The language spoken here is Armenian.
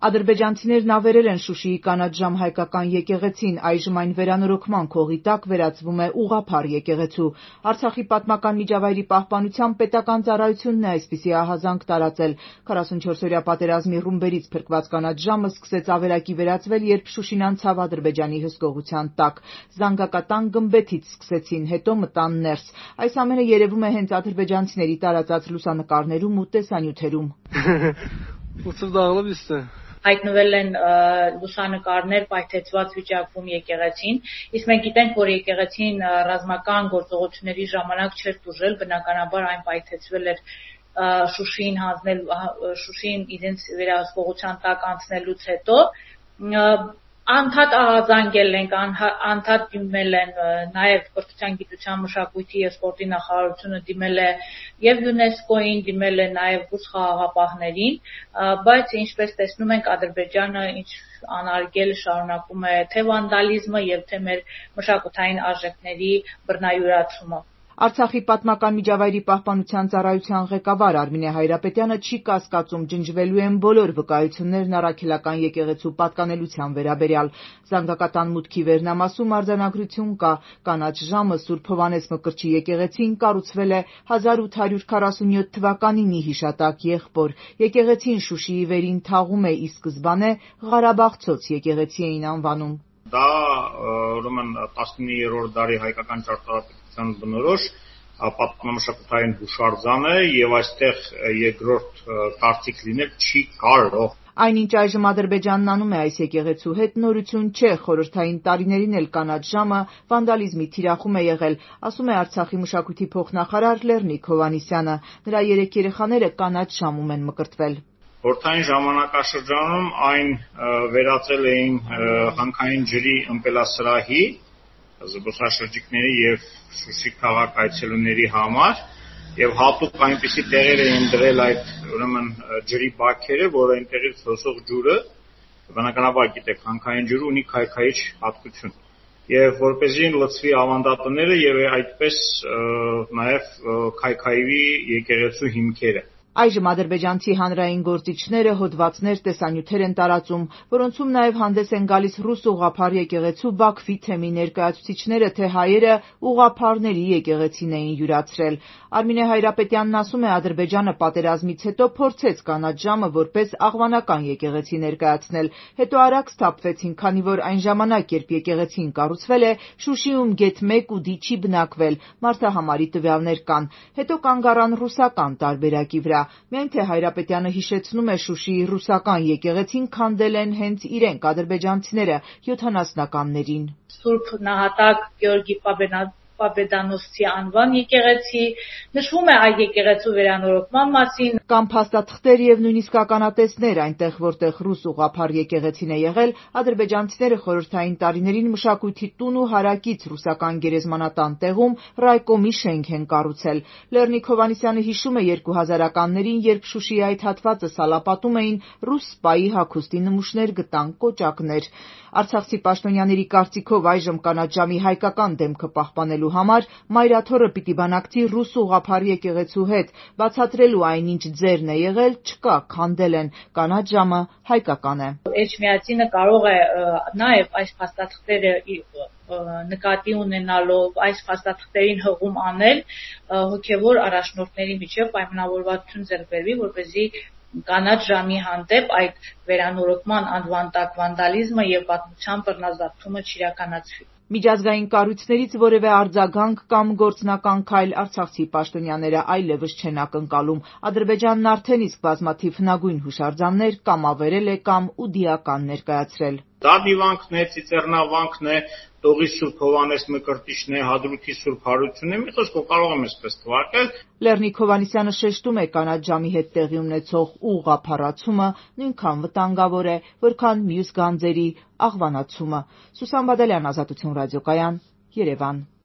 Ադրբեջանցիներն ավերել են Շուշիի կանաչ ժամ հայկական եկեղեցին, այժմ այն վերանորոգման քողի տակ վերածվում է ուղղափառ եկեղեցու։ Արցախի պատմական միջավայրի պահպանության պետական ծառայությունն է այսպիսի ահազանգ տարածել։ 44-օրյա պատերազմի ռումբերից փրկված կանաչ ժամը սկսեց ավերակի վերածվել, երբ Շուշին անցավ Ադրբեջանի հսկողության տակ։ Զանգակատան գմբեթից սկսեցին, հետո մտան ներս։ Այս ամենը երևում է հենց ադրբեջանցիների տարածած լուսանկարներում ու տեսանյութերում։ Հայտնվել են լուսանկարներ պայթեցված վիճակում եկեղեցին, իսկ մենք գիտենք, որ եկեղեցին ռազմական գործողությունների ժամանակ չէր տուժել, բնականաբար այն պայթեցվել էր Շուշին իրենց վերահսկողության տակ անցնելուց հետո։ Անդադ ահազանգել ենք, անդադ դիմել են նաև կրթության, գիտության, մշակույթի և սպորտի նախարարությունը դիմել է և ՅՈՒՆԵՍԿՕ-ին, դիմել է նաև ռուս խաղաղապահներին, բայց ինչպես տեսնում ենք, Ադրբեջանը անարգել շարունակում է թե վանդալիզմը և թե մեր մշակութային արժեքների բռնայուրացումը։ Արցախի պատմական միջավայրի պահպանության ծառայության ղեկավար Արմինե Հայրապետյանը չի կասկածում ջնջվելու են բոլոր վկայություններն առաքելական եկեղեցու պատկանելության վերաբերյալ։ Զանգակատան մուտքի վերնամասում արձանագրություն կա։ Կանաչ ժամը Սուրբ Հովհաննես Մկրտչի եկեղեցին կառուցվել է 1847 թվականին ի հիշատակ եղբոր։ Եկեղեցին Շուշիի վերին թաղում է, ի սկզբանե Ղարաբաղցոց եկեղեցի էին անվանում։ Դա ուրեմն 19-րդ դարի հայկական ճարտարապետության բնորոշ պատմամշակութային հուշարձան է եւ այստեղ երկրորդ կարծիք լինել չի կարող։ Այնինչ այժմ Ադրբեջանն անում է այս եկեղեցու հետ նորություն չէ, խորհրդային տարիներին էլ կանաչ ժամը վանդալիզմի թիրախում է եղել, ասում է Արցախի մշակույթի փոխնախարար Լեռնիկ Հովհաննիսյանը։ Նրա 3 երեխաները կանաչ ժամում են մկրտվել։ Խորհրդային ժամանակաշրջանում այն վերածել էին հանքային ջրի ըմպելասրահի զբոսաշրջիկների եւ Շուշի քաղաք այցելուների համար եւ հատուկ այնպիսի տեղեր էին դրել այդ ուրեմն ջրի բաքերը, որ այնտեղից հոսող ջուրը, բնականաբար գիտեք, հանքային ջուրը ունի քայքայիչ հատկություն եւ որպեսզի լցվի ավանդատները եւ այդպես նաեւ քայքայվի եկեղեցու հիմքերը։ Այժմ ադրբեջանցի հանրային գործիչները հոդվածներ, տեսանյութեր են տարածում, որոնցում նաև հանդես են գալիս ռուս ուղղափառ եկեղեցու Բաքվի թեմի ներկայացուցիչները, թե հայերը ուղղափառների եկեղեցին էին յուրացրել։ Արմինե Հայրապետյանն ասում է, Ադրբեջանը պատերազմից հետո փորձեց կանաչ ժամը որպես աղվանական եկեղեցի ներկայացնել, հետո արագ սթափվեցին, քանի որ այն ժամանակ, երբ եկեղեցին կառուցվել է, Շուշիում գեթ 1 ու դի չի բնակվել, մարդահամարի տվյալներ կան, հետո կանգ առան ռուսական տարբերակի վրա։ Միայն թե Հայրապետյանը հիշեցնում է Շուշիի ռուսական եկեղեցին քանդել են հենց իրենք ադրբեջանցիները 70-ականներին։ Սուրբ Նահատակ Գեորգի Պաբեդանոսցի անվան եկեղեցի, նշվում է այդ եկեղեցու վերանորոգման մասին։ Կան փաստաթղթեր եւ նույնիսկ ականատեսներ, այնտեղ որտեղ ռուս ուղղափառ եկեղեցին է եղել, ադրբեջանցիները խորհրդային տարիներին մշակույթի տուն ու հարակից ռուսական գերեզմանատան տեղում ռայկոմի շենք են կառուցել։ Լեռնիկ Հովհաննիսյանը հիշում է 2000-ականներին, երբ Շուշիի այդ հատվածը սալապատում էին, ռուս սպայի հագուստի նմուշներ գտան, կոճակներ։ Արցախցի պաշտոնյաների կարծիքով այժմ կանաչ ժամի հայկական դեմքը պահպանելու համար մայրաթոռը պիտի բանակցի ռուս ուղղափառ եկեղեցու հետ, բացատրելու այնինչ ձեռն է եղել, չկա, քանդել են, կանաչ ժամը հայկական է։ Էջմիածինը կարող է նաև այս փաստաթղթերը նկատի ունենալով այս փաստաթղթերին հղում անել հոգևոր առաջնորդների միջև պայմանավորվածություն ձեռք բերվի, որպեսզի կանաչ ժամի հանդեպ այդ վերանորոգման անվանտակ վանդալիզմը եւ պատմության բռնազավթումը չիրականացվի։ Միջազգային կառույցներից որևէ արձագանք կամ գործնական քայլ արցախցի պաշտոնյաները այլևս չեն ակնկալում։ Ադրբեջանն արդեն իսկ բազմաթիվ հնագույն հուշարձաններ կամ ավերել է կամ ուդիական ներկայացրել։ Դա դիվանքն է, ծիծեռնավանքն է, Տողի Սուրբ Հովհաննես Մկրտիչն է, Հադրութի Սուրբ Հարությունն է, մի խոսքով կարող եմ այսպես թվարկել։ Լեռնիկ Հովհաննիսյանը շեշտում է, կանաչ ժամի հետ տեղի ունեցող ուղղափառացումը նույնքան վտանգավոր է, որքան մյուս գանձերի աղվանացումը։ Սուսան Բադալյան, Ազատություն ռադիոկայան, Երևան։